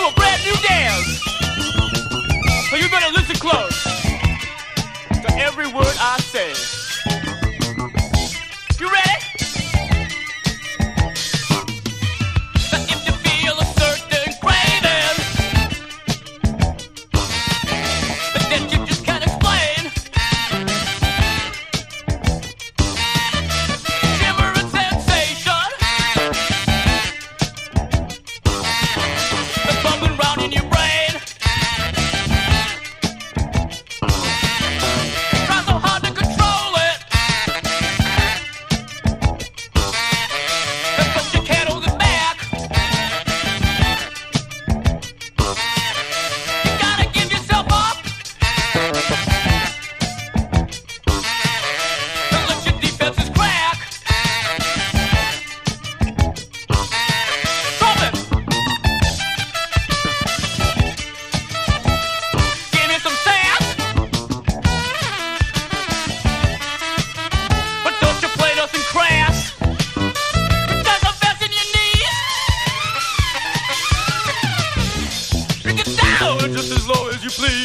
a brand new dance. So you better listen close to every word I say. You ready? Now if you feel a certain craving that you just can't explain, shimmering sensation that's bubbling round in your brain. Try so hard to control it, but you can't hold it back. You gotta give yourself up and let your defenses crack. Trumpet, give me some sass, but don't you play nothing crass. There's a vest in your knees. Bring it down just as low as you please.